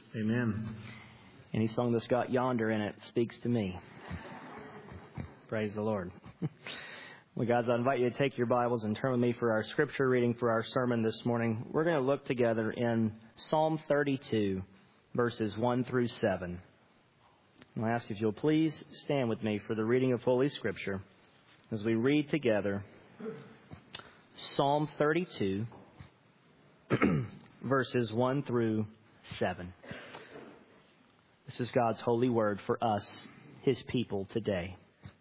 Amen. Any song that's got yonder in it speaks to me. Praise the Lord. Well, guys, I invite you to take your Bibles and turn with me for our scripture reading for our sermon this morning. We're going to look together in Psalm 32, verses 1 through 7. I'll ask if you'll please stand with me for the reading of Holy Scripture as we read together Psalm 32, verses 1 through 7. This is God's holy word for us, His people, today.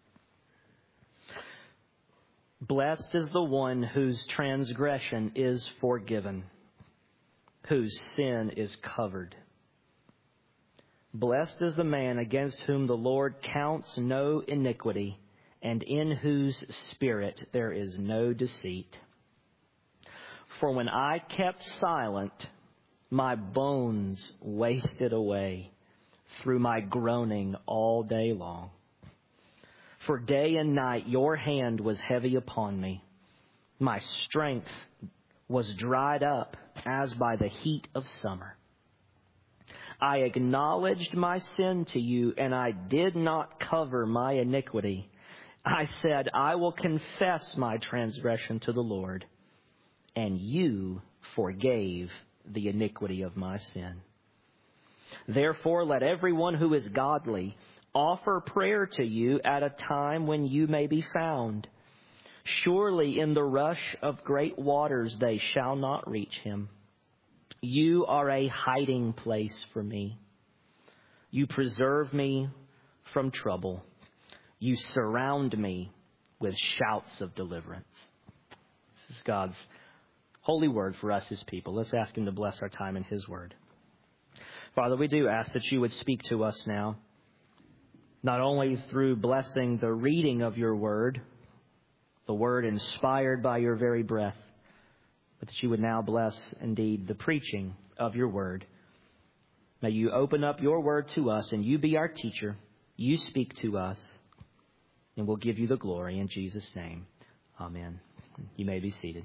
Blessed is the one whose transgression is forgiven, whose sin is covered. Blessed is the man against whom the Lord counts no iniquity, and in whose spirit there is no deceit. For when I kept silent, my bones wasted away through my groaning all day long. For day and night your hand was heavy upon me. My strength was dried up as by the heat of summer. I acknowledged my sin to you, and I did not cover my iniquity. I said, I will confess my transgression to the Lord, and you forgave the iniquity of my sin. Therefore, let everyone who is godly offer prayer to you at a time when you may be found. Surely in the rush of great waters they shall not reach him. You are a hiding place for me. You preserve me from trouble. You surround me with shouts of deliverance. This is God's holy word for us, His people. Let's ask Him to bless our time in His word. Father, we do ask that you would speak to us now, not only through blessing the reading of your word, the word inspired by your very breath, but that you would now bless indeed the preaching of your word. May you open up your word to us, and you be our teacher. You speak to us, and we'll give you the glory in Jesus' name. Amen. You may be seated.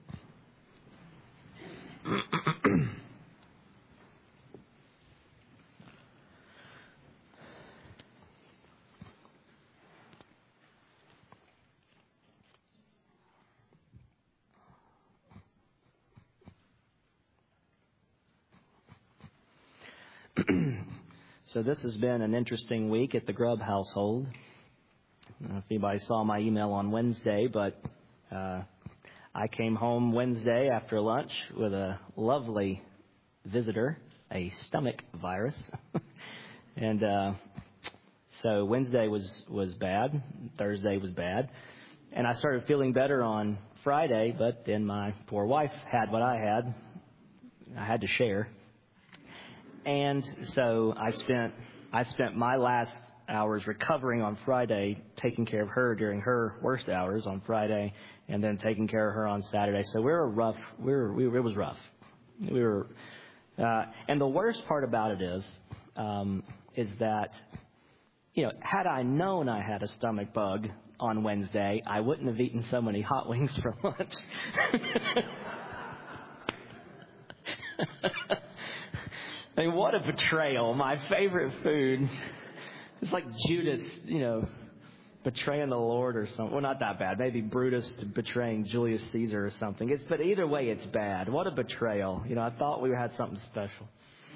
So this has been an interesting week at the Grubb household. I don't know if anybody saw my email on Wednesday, but I came home Wednesday after lunch with a lovely visitor, a stomach virus. And so Wednesday was bad. Thursday was bad. And I started feeling better on Friday, but then my poor wife had what I had. I had to share. And so I spent my last hours recovering on Friday, taking care of her during her worst hours on Friday, and then taking care of her on Saturday. So it was rough. And the worst part about it is that, had I known I had a stomach bug on Wednesday, I wouldn't have eaten so many hot wings for lunch. I mean, what a betrayal. My favorite food. It's like Judas, betraying the Lord or something. Well, not that bad. Maybe Brutus betraying Julius Caesar or something. But either way, it's bad. What a betrayal. I thought we had something special.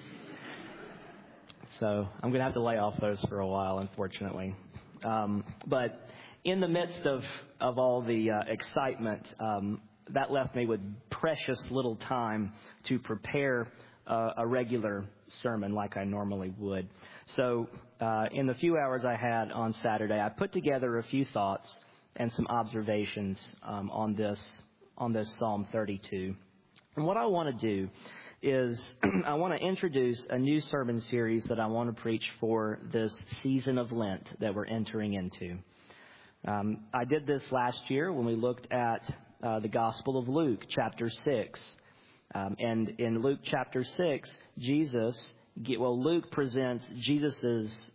So I'm going to have to lay off those for a while, unfortunately. But in the midst of all the excitement, that left me with precious little time to prepare a regular sermon like I normally would. So in the few hours I had on Saturday, I put together a few thoughts and some observations on this Psalm 32. And what I want to do is I want to introduce a new sermon series that I want to preach for this season of Lent that we're entering into. I did this last year when we looked at the Gospel of Luke, chapter 6. And in Luke chapter 6, Luke presents Jesus's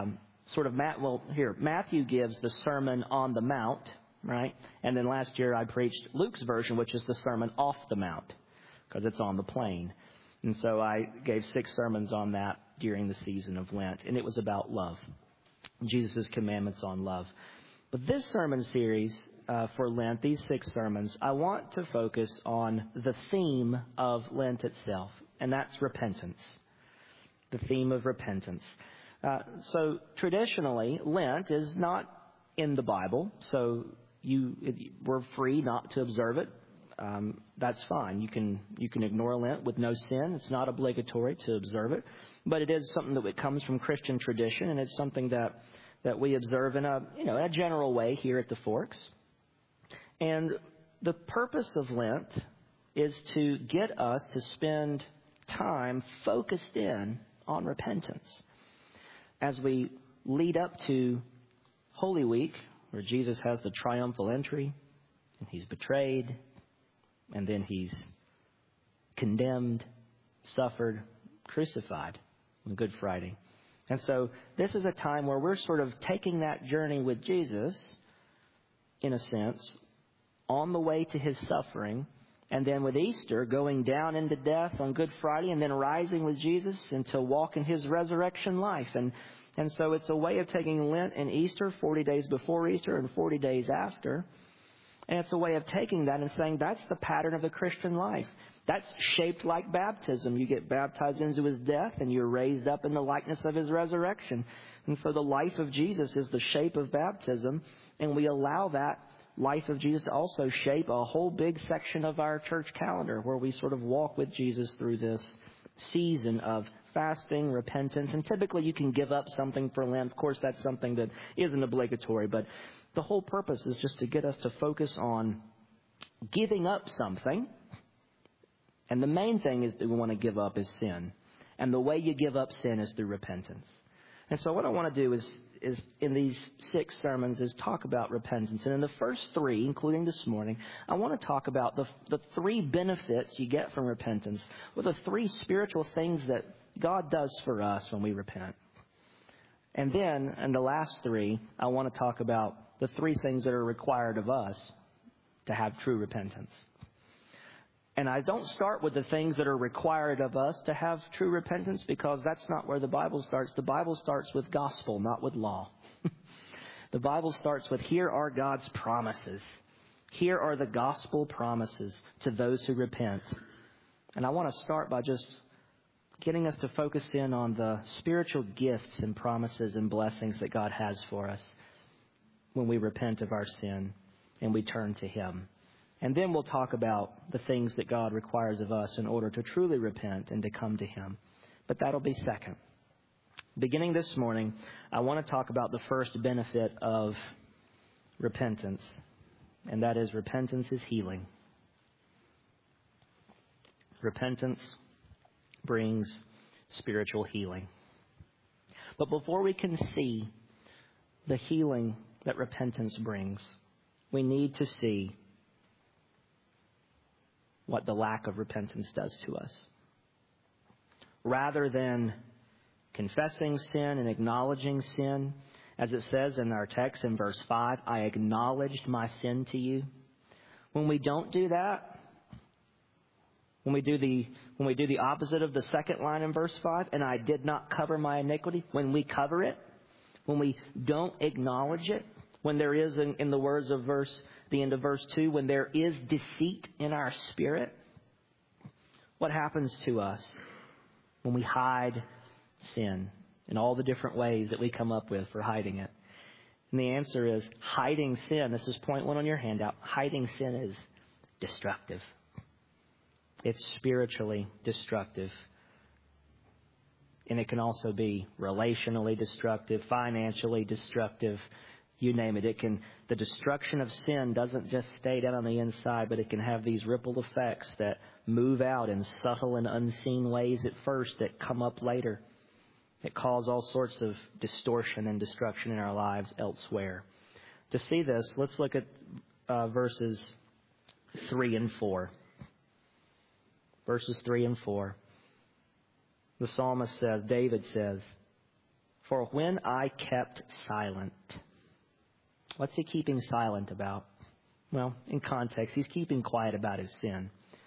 Matthew gives the Sermon on the Mount, right? And then last year I preached Luke's version, which is the Sermon off the Mount, because it's on the plain. And so I gave 6 sermons on that during the season of Lent, and it was about love, Jesus' commandments on love. But this sermon series for Lent, these 6 sermons, I want to focus on the theme of Lent itself, and that's repentance. The theme of repentance. So traditionally, Lent is not in the Bible, so we're free not to observe it. That's fine. You can ignore Lent with no sin. It's not obligatory to observe it, but it is something that comes from Christian tradition, and it's something that we observe in a general way here at the Forks. And the purpose of Lent is to get us to spend time focused in on repentance as we lead up to Holy Week, where Jesus has the triumphal entry, and he's betrayed, and then he's condemned, suffered, crucified on Good Friday. And so this is a time where we're sort of taking that journey with Jesus, in a sense, on the way to his suffering, and then with Easter, going down into death on Good Friday, and then rising with Jesus to walk in his resurrection life. And so it's a way of taking Lent and Easter, 40 days before Easter and 40 days after. And it's a way of taking that and saying that's the pattern of the Christian life. That's shaped like baptism. You get baptized into his death and you're raised up in the likeness of his resurrection. And so the life of Jesus is the shape of baptism, and we allow that life of Jesus to also shape a whole big section of our church calendar where we sort of walk with Jesus through this season of fasting, repentance. And typically you can give up something for Lent. Of course, that's something that isn't obligatory, but the whole purpose is just to get us to focus on giving up something. And the main thing is that we want to give up is sin. And the way you give up sin is through repentance. And so what I want to do is in these 6 sermons is talk about repentance. And in the first 3, including this morning, I want to talk about the 3 benefits you get from repentance, or the 3 spiritual things that God does for us when we repent. And then in the last 3, I want to talk about the 3 things that are required of us to have true repentance. And I don't start with the things that are required of us to have true repentance, because that's not where the Bible starts. The Bible starts with gospel, not with law. The Bible starts with, here are God's promises. Here are the gospel promises to those who repent. And I want to start by just getting us to focus in on the spiritual gifts and promises and blessings that God has for us when we repent of our sin and we turn to him. And then we'll talk about the things that God requires of us in order to truly repent and to come to him. But that'll be second. Beginning this morning, I want to talk about the first benefit of repentance, and that is repentance is healing. Repentance brings spiritual healing. But before we can see the healing that repentance brings, we need to see what the lack of repentance does to us. Rather than confessing sin and acknowledging sin, as it says in our text in verse 5, I acknowledged my sin to you. When we don't do that, when we do the opposite of the second line in verse 5, and I did not cover my iniquity, when we cover it, when we don't acknowledge it, when there is, in the words of the end of verse 2, when there is deceit in our spirit, what happens to us when we hide sin in all the different ways that we come up with for hiding it? And the answer is hiding sin. This is point 1 on your handout. Hiding sin is destructive. It's spiritually destructive. And it can also be relationally destructive, financially destructive. You name it. The destruction of sin doesn't just stay down on the inside, but it can have these ripple effects that move out in subtle and unseen ways at first that come up later. It cause all sorts of distortion and destruction in our lives elsewhere. To see this, let's look at verses 3 and 4. Verses 3 and 4. The psalmist says, David says, for when I kept silent. What's he keeping silent about? Well, in context, he's keeping quiet about his sin.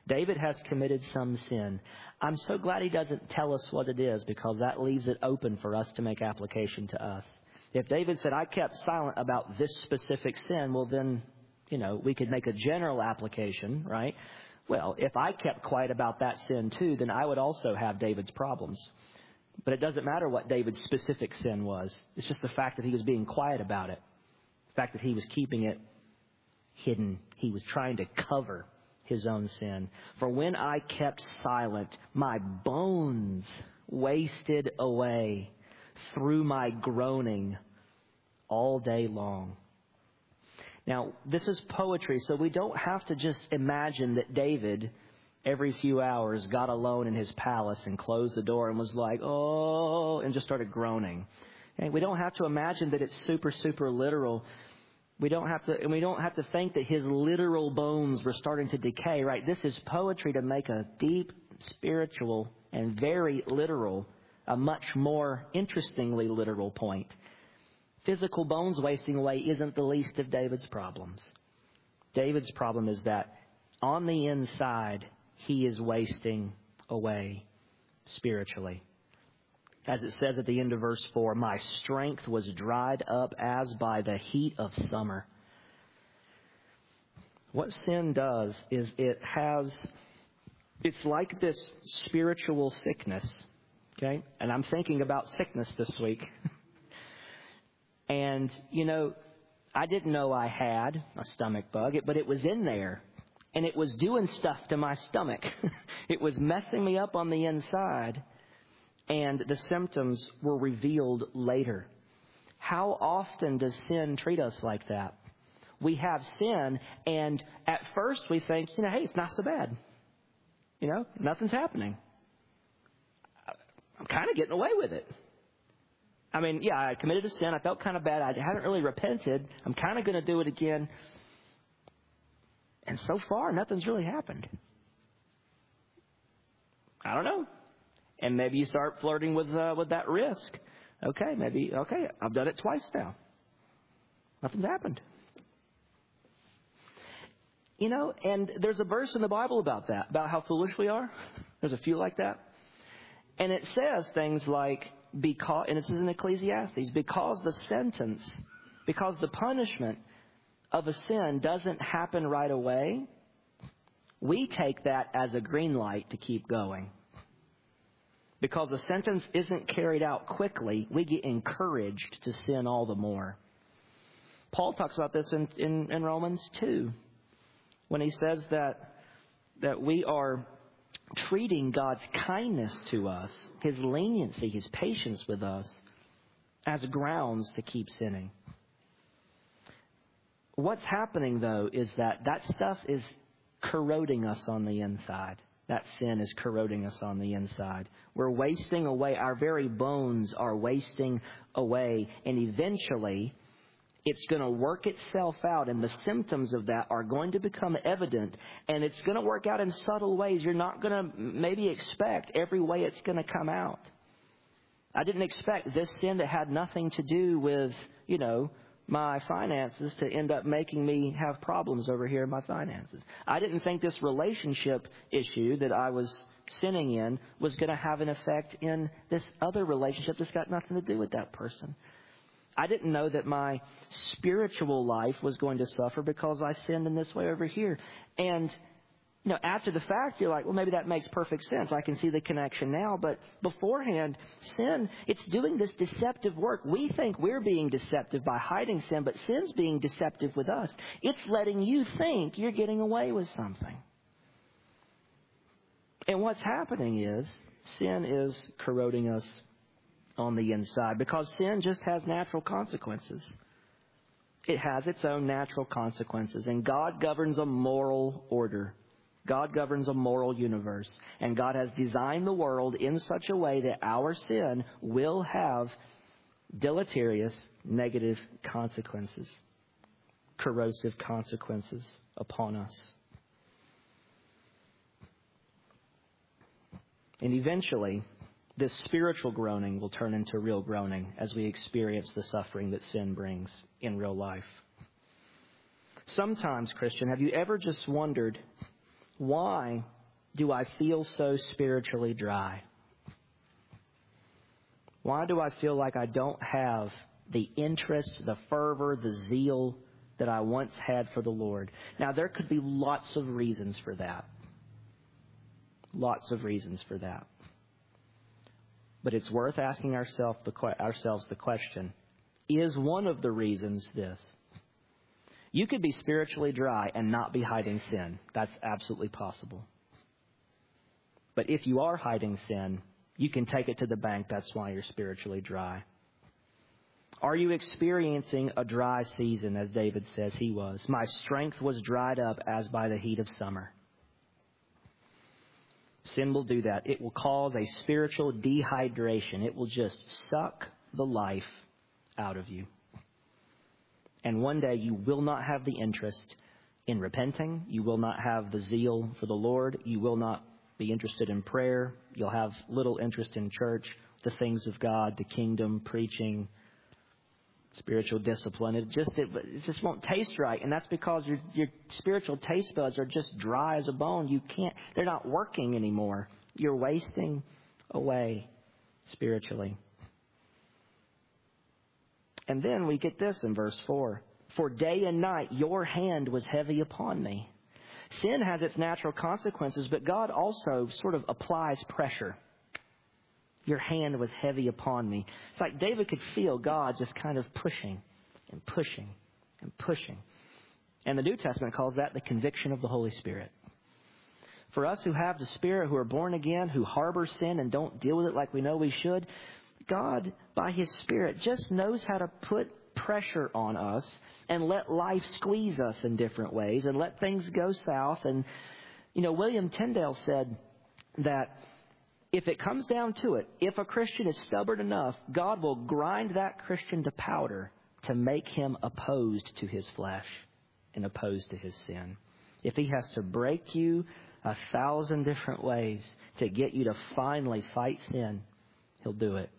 David has committed some sin. I'm so glad he doesn't tell us what it is, because that leaves it open for us to make application to us. If David said, I kept silent about this specific sin, well then, we could make a general application, right? Well, if I kept quiet about that sin too, then I would also have David's problems. But it doesn't matter what David's specific sin was. It's just the fact that he was being quiet about it. The fact that he was keeping it hidden. He was trying to cover his own sin. For when I kept silent, my bones wasted away through my groaning all day long. Now, this is poetry, so we don't have to just imagine that David, every few hours, got alone in his palace and closed the door and was like, oh, and just started groaning. And we don't have to imagine that it's super, super literal. We don't have to think that his literal bones were starting to decay, right? This is poetry to make a deep, spiritual, and very literal, a much more interestingly literal point. Physical bones wasting away isn't the least of David's problems. David's problem is that on the inside, he is wasting away spiritually. As it says at the end of verse 4, my strength was dried up as by the heat of summer. What sin does is it's like this spiritual sickness, okay? And I'm thinking about sickness this week. And, I didn't know I had a stomach bug, but it was in there. And it was doing stuff to my stomach. It was messing me up on the inside. And the symptoms were revealed later. How often does sin treat us like that? We have sin, and at first we think, hey, it's not so bad. Nothing's happening. I'm kind of getting away with it. I mean, yeah, I committed a sin. I felt kind of bad. I haven't really repented. I'm kind of going to do it again. And so far, nothing's really happened. I don't know. And maybe you start flirting with that risk. Okay, I've done it twice now. Nothing's happened. And there's a verse in the Bible about that, about how foolish we are. There's a few like that. And it says things like, and this is in Ecclesiastes, because the punishment of a sin doesn't happen right away, we take that as a green light to keep going. Because the sentence isn't carried out quickly, we get encouraged to sin all the more. Paul talks about this in Romans 2, when he says that we are treating God's kindness to us, His leniency, His patience with us, as grounds to keep sinning. What's happening, though, is that stuff is corroding us on the inside. That sin is corroding us on the inside. We're wasting away. Our very bones are wasting away. And eventually, it's going to work itself out, and the symptoms of that are going to become evident, and it's going to work out in subtle ways. You're not going to maybe expect every way it's going to come out. I didn't expect this sin that had nothing to do with, my finances to end up making me have problems over here in my finances. I didn't think this relationship issue that I was sinning in was going to have an effect in this other relationship that's got nothing to do with that person. I didn't know that my spiritual life was going to suffer because I sinned in this way over here. And, after the fact, you're like, well, maybe that makes perfect sense. I can see the connection now. But beforehand, sin, it's doing this deceptive work. We think we're being deceptive by hiding sin, but sin's being deceptive with us. It's letting you think you're getting away with something. And what's happening is sin is corroding us on the inside, because sin just has natural consequences. It has its own natural consequences, and God governs a moral order. God governs a moral universe, and God has designed the world in such a way that our sin will have deleterious, negative consequences, corrosive consequences upon us. And eventually, this spiritual groaning will turn into real groaning as we experience the suffering that sin brings in real life. Sometimes, Christian, have you ever just wondered why do I feel so spiritually dry? Why do I feel like I don't have the interest, the fervor, the zeal that I once had for the Lord? Now, there could be lots of reasons for that. Lots of reasons for that. But it's worth asking ourselves the question, is one of the reasons this? You could be spiritually dry and not be hiding sin. That's absolutely possible. But if you are hiding sin, you can take it to the bank. That's why you're spiritually dry. Are you experiencing a dry season, as David says he was? My strength was dried up as by the heat of summer. Sin will do that. It will cause a spiritual dehydration. It will just suck the life out of you. And one day you will not have the interest in repenting. You will not have the zeal for the Lord. You will not be interested in prayer. You'll have little interest in church, the things of God, the kingdom, preaching, spiritual discipline. It just won't taste right. And that's because your spiritual taste buds are just dry as a bone. They're not working anymore. You're wasting away spiritually. And then we get this in verse 4. For day and night your hand was heavy upon me. Sin has its natural consequences, but God also sort of applies pressure. Your hand was heavy upon me. It's like David could feel God just kind of pushing and pushing and pushing. And the New Testament calls that the conviction of the Holy Spirit. For us who have the Spirit, who are born again, who harbor sin and don't deal with it like we know we should, God, by His Spirit, just knows how to put pressure on us and let life squeeze us in different ways and let things go south. And, William Tyndale said that if it comes down to it, if a Christian is stubborn enough, God will grind that Christian to powder to make him opposed to his flesh and opposed to his sin. If He has to break you 1,000 different ways to get you to finally fight sin, He'll do it.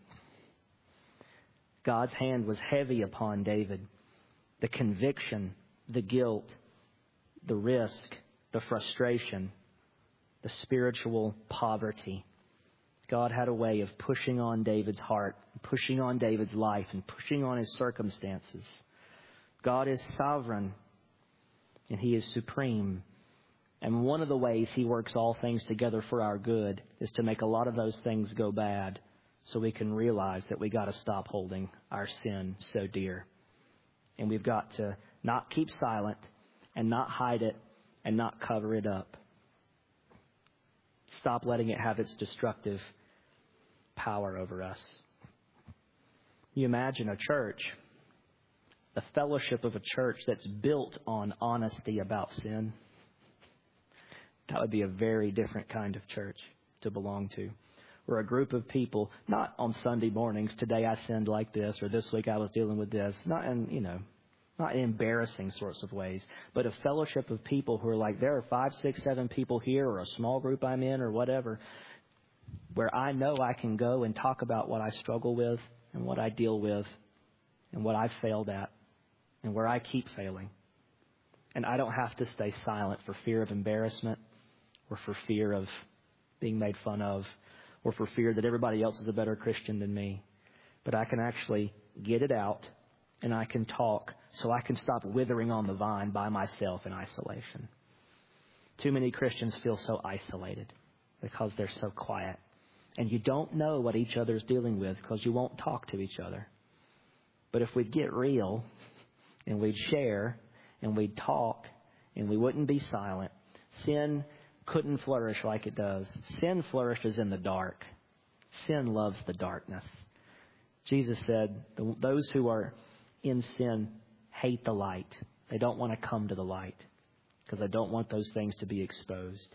God's hand was heavy upon David. The conviction, the guilt, the risk, the frustration, the spiritual poverty. God had a way of pushing on David's heart, pushing on David's life, and pushing on his circumstances. God is sovereign, and He is supreme. And one of the ways He works all things together for our good is to make a lot of those things go bad, so we can realize that we got to stop holding our sin so dear. And we've got to not keep silent and not hide it and not cover it up. Stop letting it have its destructive power over us. You imagine a church, the fellowship of a church that's built on honesty about sin. That would be a very different kind of church to belong to. We're a group of people, not on Sunday mornings, today I sinned like this, or this week I was dealing with this, not in embarrassing sorts of ways, but a fellowship of people who are like, there are 5, 6, 7 people here, or a small group I'm in, or whatever, where I know I can go and talk about what I struggle with, and what I deal with, and what I've failed at, and where I keep failing. And I don't have to stay silent for fear of embarrassment, or for fear of being made fun of, or for fear that everybody else is a better Christian than me. But I can actually get it out, and I can talk, so I can stop withering on the vine by myself in isolation. Too many Christians feel so isolated because they're so quiet. And you don't know what each other's dealing with because you won't talk to each other. But if we'd get real, and we'd share, and we'd talk, and we wouldn't be silent, sin couldn't flourish like it does. Sin flourishes in the dark. Sin loves the darkness. Jesus said, those who are in sin hate the light. They don't want to come to the light because they don't want those things to be exposed.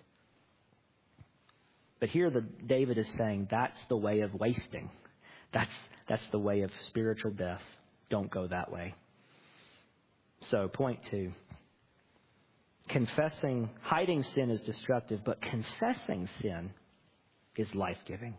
But here David is saying that's the way of wasting. That's the way of spiritual death. Don't go that way. So, point 2. Hiding sin is destructive, but confessing sin is life-giving.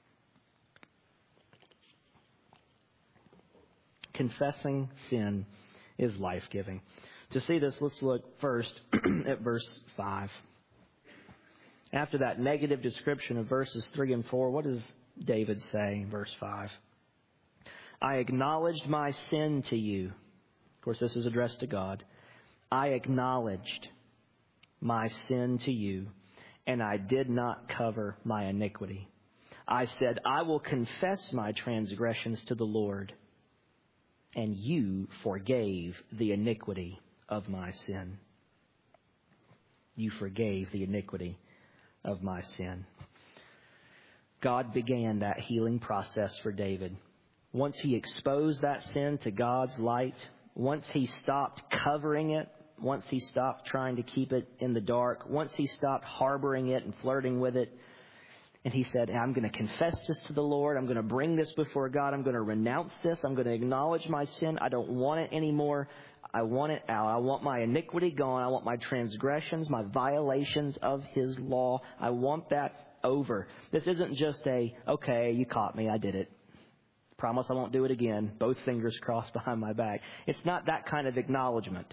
Confessing sin is life-giving. To see this, let's look first at verse 5. After that negative description of verses 3 and 4, what does David say in verse 5? I acknowledged my sin to you. Of course, this is addressed to God. I acknowledged my sin to you, and I did not cover my iniquity. I said, I will confess my transgressions to the Lord, and you forgave the iniquity of my sin. You forgave the iniquity of my sin. God began that healing process for David. Once he exposed that sin to God's light, once he stopped covering it, once he stopped trying to keep it in the dark, once he stopped harboring it and flirting with it, and he said, I'm going to confess this to the Lord. I'm going to bring this before God. I'm going to renounce this. I'm going to acknowledge my sin. I don't want it anymore. I want it out. I want my iniquity gone. I want my transgressions, my violations of his law. I want that over. This isn't just okay, you caught me. I did it. Promise I won't do it again. Both fingers crossed behind my back. It's not that kind of acknowledgement.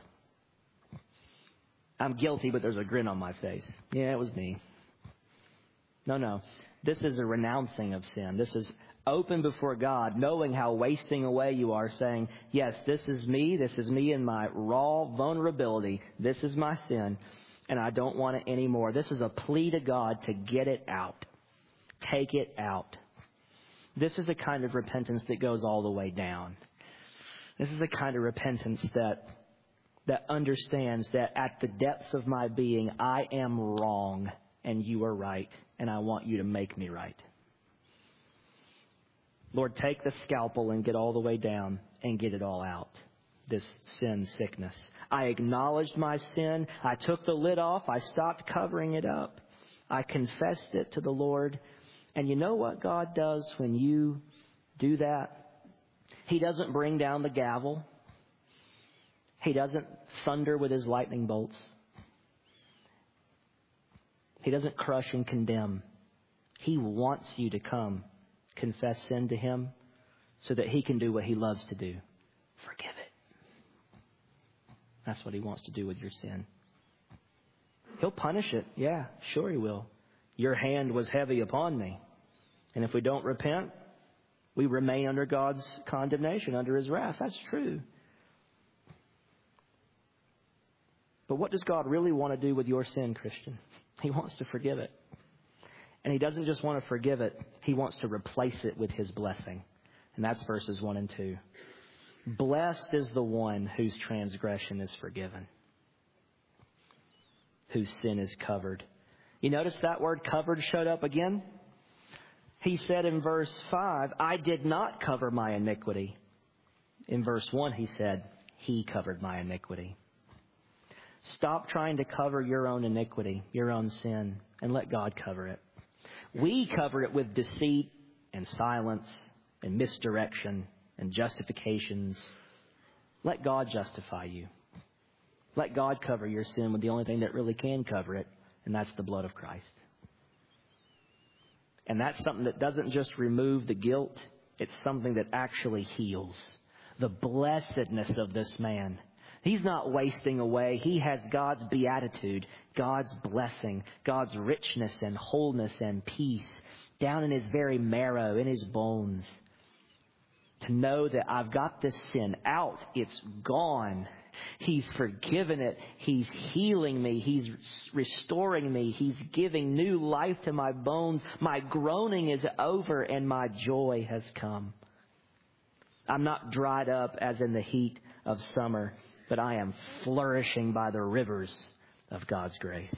I'm guilty, but there's a grin on my face. Yeah, it was me. No. This is a renouncing of sin. This is open before God, knowing how wasting away you are, saying, yes, this is me in my raw vulnerability. This is my sin, and I don't want it anymore. This is a plea to God to get it out. Take it out. This is a kind of repentance that goes all the way down. This is a kind of repentance that understands that at the depths of my being, I am wrong and you are right, and I want you to make me right. Lord, take the scalpel and get all the way down and get it all out, this sin sickness. I acknowledged my sin. I took the lid off. I stopped covering it up. I confessed it to the Lord. And you know what God does when you do that? He doesn't bring down the gavel. He doesn't thunder with his lightning bolts. He doesn't crush and condemn. He wants you to come, confess sin to him so that he can do what he loves to do. Forgive it. That's what he wants to do with your sin. He'll punish it. Yeah, sure he will. Your hand was heavy upon me. And if we don't repent, we remain under God's condemnation, under his wrath. That's true. But what does God really want to do with your sin, Christian? He wants to forgive it. And he doesn't just want to forgive it. He wants to replace it with his blessing. And that's verses 1 and 2. Blessed is the one whose transgression is forgiven, whose sin is covered. You notice that word covered showed up again? He said in verse 5, I did not cover my iniquity. In verse 1, he said, he covered my iniquity. Stop trying to cover your own iniquity, your own sin, and let God cover it. We cover it with deceit and silence and misdirection and justifications. Let God justify you. Let God cover your sin with the only thing that really can cover it, and that's the blood of Christ. And that's something that doesn't just remove the guilt. It's something that actually heals. The blessedness of this man. He's not wasting away. He has God's beatitude, God's blessing, God's richness and wholeness and peace down in his very marrow, in his bones. To know that I've got this sin out. It's gone. He's forgiven it. He's healing me. He's restoring me. He's giving new life to my bones. My groaning is over and my joy has come. I'm not dried up as in the heat of summer, but I am flourishing by the rivers of God's grace.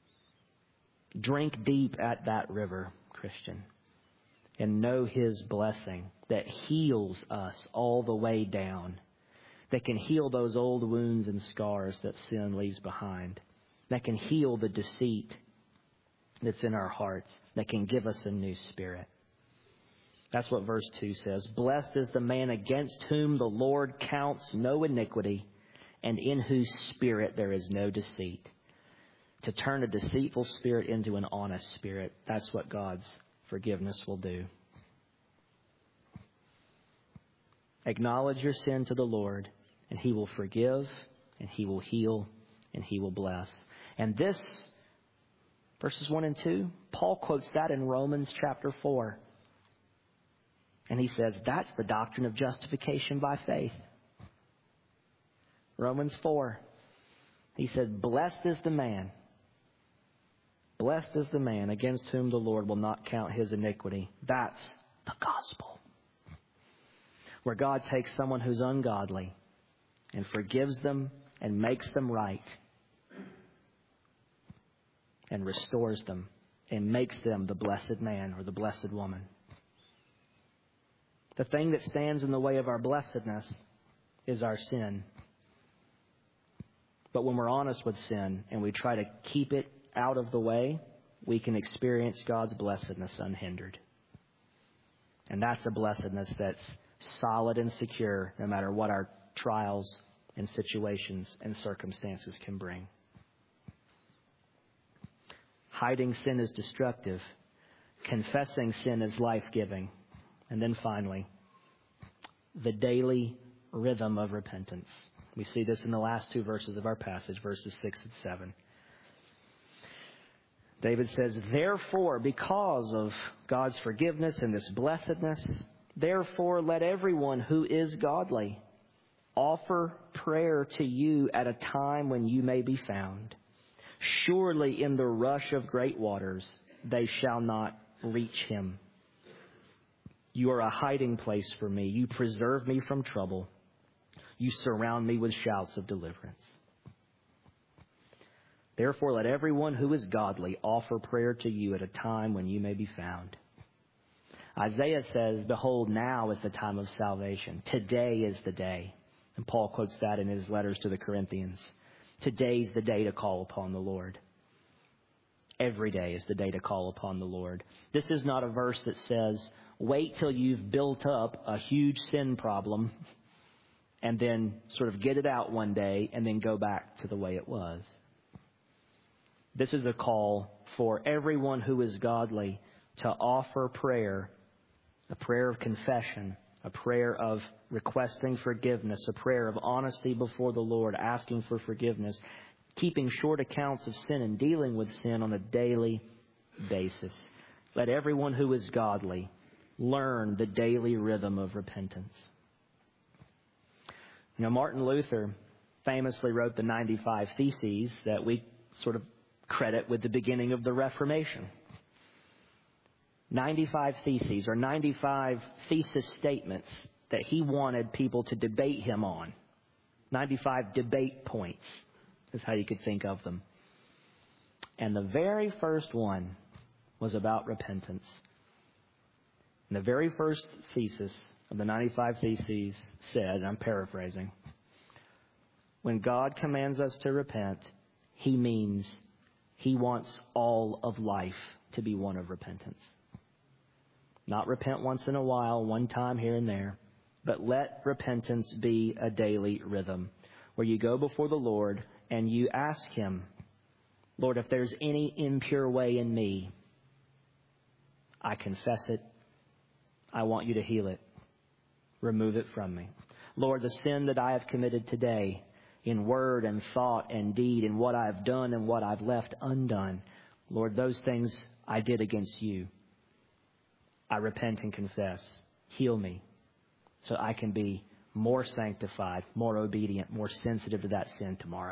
Drink deep at that river, Christian, and know his blessing that heals us all the way down, that can heal those old wounds and scars that sin leaves behind, that can heal the deceit that's in our hearts, that can give us a new spirit. That's what verse 2 says. Blessed is the man against whom the Lord counts no iniquity, and in whose spirit there is no deceit. To turn a deceitful spirit into an honest spirit, that's what God's forgiveness will do. Acknowledge your sin to the Lord, and he will forgive, and he will heal, and he will bless. And this verses 1 and 2. Paul quotes that in Romans chapter 4. And he says, that's the doctrine of justification by faith. Romans 4. He said, blessed is the man against whom the Lord will not count his iniquity. That's the gospel. Where God takes someone who's ungodly and forgives them and makes them right and restores them and makes them the blessed man or the blessed woman. The thing that stands in the way of our blessedness is our sin. But when we're honest with sin and we try to keep it out of the way, we can experience God's blessedness unhindered. And that's a blessedness that's solid and secure no matter what our trials and situations and circumstances can bring. Hiding sin is destructive. Confessing sin is life-giving. And then finally, the daily rhythm of repentance. We see this in the last two verses of our passage, verses 6 and 7. David says, therefore, because of God's forgiveness and this blessedness, therefore let everyone who is godly offer prayer to you at a time when you may be found. Surely in the rush of great waters they shall not reach him. You are a hiding place for me. You preserve me from trouble. You surround me with shouts of deliverance. Therefore, let everyone who is godly offer prayer to you at a time when you may be found. Isaiah says, behold, now is the time of salvation. Today is the day. And Paul quotes that in his letters to the Corinthians. Today's the day to call upon the Lord. Every day is the day to call upon the Lord. This is not a verse that says, wait till you've built up a huge sin problem and then sort of get it out one day and then go back to the way it was. This is a call for everyone who is godly to offer prayer, a prayer of confession, a prayer of requesting forgiveness, a prayer of honesty before the Lord, asking for forgiveness, keeping short accounts of sin and dealing with sin on a daily basis. Let everyone who is godly learn the daily rhythm of repentance. You know, Martin Luther famously wrote the 95 Theses that we sort of credit with the beginning of the Reformation. 95 theses, or 95 thesis statements that he wanted people to debate him on. 95 debate points is how you could think of them. And the very first one was about repentance. And the very first thesis of the 95 Theses said, and I'm paraphrasing, when God commands us to repent, he means he wants all of life to be one of repentance. Not repent once in a while, one time here and there, but let repentance be a daily rhythm where you go before the Lord and you ask him, Lord, if there's any impure way in me, I confess it. I want you to heal it. Remove it from me. Lord, the sin that I have committed today in word and thought and deed, in what I've done and what I've left undone, Lord, those things I did against you, I repent and confess. Heal me so I can be more sanctified, more obedient, more sensitive to that sin tomorrow.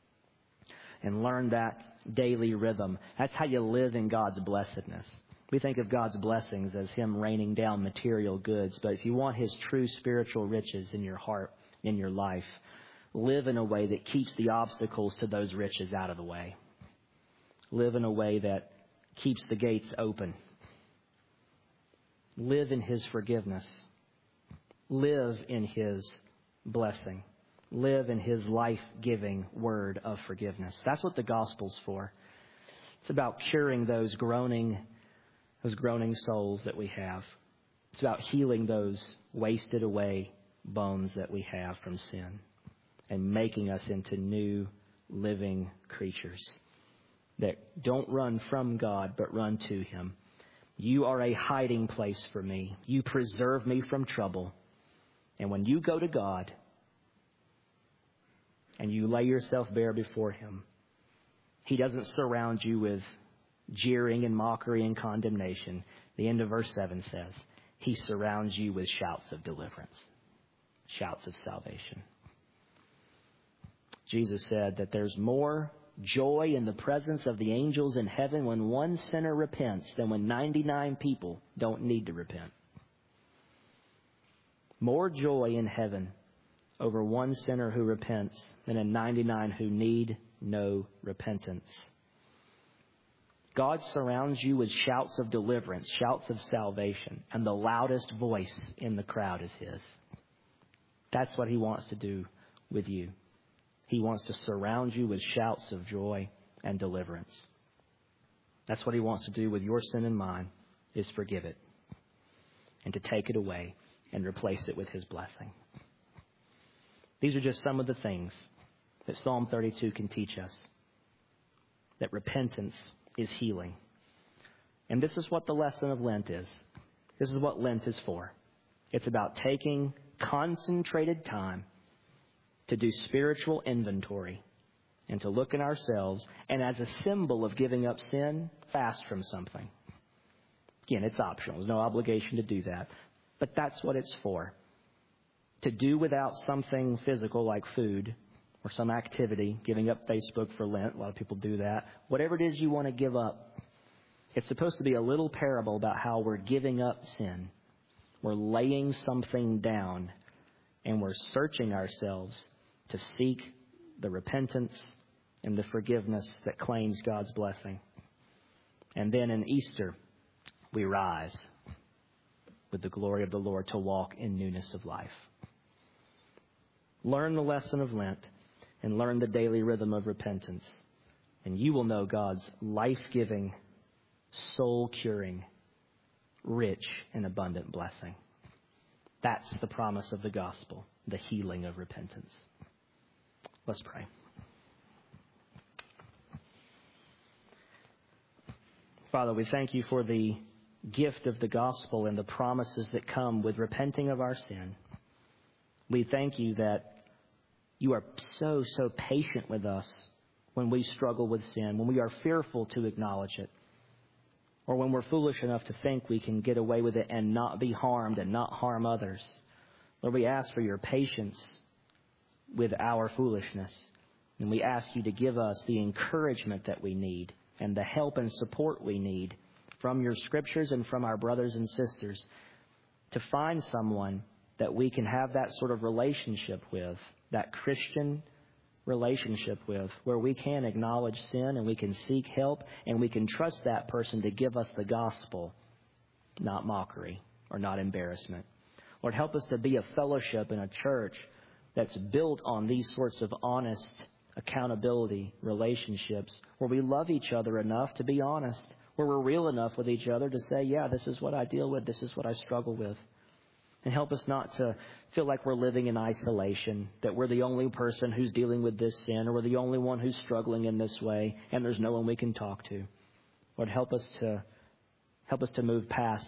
And learn that daily rhythm. That's how you live in God's blessedness. We think of God's blessings as him raining down material goods. But if you want his true spiritual riches in your heart, in your life, live in a way that keeps the obstacles to those riches out of the way. Live in a way that keeps the gates open. Live in his forgiveness. Live in his blessing. Live in his life-giving word of forgiveness. That's what the gospel's for. It's about curing those groaning souls that we have. It's about healing those wasted away bones that we have from sin and making us into new living creatures that don't run from God but run to him. You are a hiding place for me. You preserve me from trouble. And when you go to God and you lay yourself bare before him, he doesn't surround you with jeering and mockery and condemnation. The end of verse 7 says, He surrounds you with shouts of deliverance, shouts of salvation. Jesus said that there's more joy in the presence of the angels in heaven when one sinner repents than when 99 people don't need to repent. More joy in heaven over one sinner who repents than in 99 who need no repentance. God surrounds you with shouts of deliverance, shouts of salvation, and the loudest voice in the crowd is His. That's what He wants to do with you. He wants to surround you with shouts of joy and deliverance. That's what He wants to do with your sin and mine, is forgive it and to take it away and replace it with His blessing. These are just some of the things that Psalm 32 can teach us. That repentance is healing. And this is what the lesson of Lent is. This is what Lent is for. It's about taking concentrated time to do spiritual inventory and to look in ourselves and, as a symbol of giving up sin, fast from something. Again, it's optional. There's no obligation to do that. But that's what it's for. To do without something physical like food or some activity, giving up Facebook for Lent. A lot of people do that. Whatever it is you want to give up, it's supposed to be a little parable about how we're giving up sin. We're laying something down and we're searching ourselves to seek the repentance and the forgiveness that claims God's blessing. And then in Easter, we rise with the glory of the Lord to walk in newness of life. Learn the lesson of Lent and learn the daily rhythm of repentance, and you will know God's life-giving, soul-curing, rich and abundant blessing. That's the promise of the gospel, the healing of repentance. Let's pray. Father, we thank you for the gift of the gospel and the promises that come with repenting of our sin. We thank you that you are so patient with us when we struggle with sin, when we are fearful to acknowledge it, or when we're foolish enough to think we can get away with it and not be harmed and not harm others. Lord, we ask for your patience with our foolishness, and we ask you to give us the encouragement that we need and the help and support we need from your scriptures and from our brothers and sisters to find someone that we can have that sort of relationship with, that Christian relationship with, where we can acknowledge sin and we can seek help and we can trust that person to give us the gospel, not mockery or not embarrassment. Lord, help us to be a fellowship in a church that's built on these sorts of honest accountability relationships, where we love each other enough to be honest, where we're real enough with each other to say, yeah, this is what I deal with, this is what I struggle with. And help us not to feel like we're living in isolation, that we're the only person who's dealing with this sin, or we're the only one who's struggling in this way, and there's no one we can talk to. Lord, help us to move past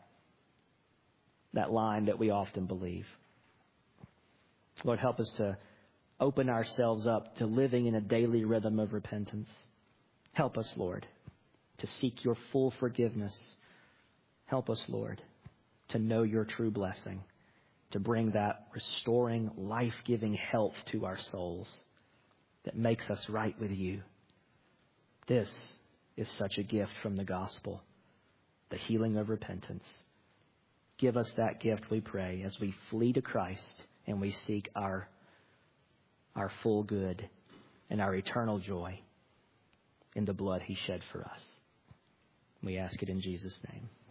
that line that we often believe. Lord, help us to open ourselves up to living in a daily rhythm of repentance. Help us, Lord, to seek your full forgiveness. Help us, Lord, to know your true blessing, to bring that restoring, life-giving health to our souls that makes us right with you. This is such a gift from the gospel, the healing of repentance. Give us that gift, we pray, as we flee to Christ and we seek our full good and our eternal joy in the blood he shed for us. We ask it in Jesus' name.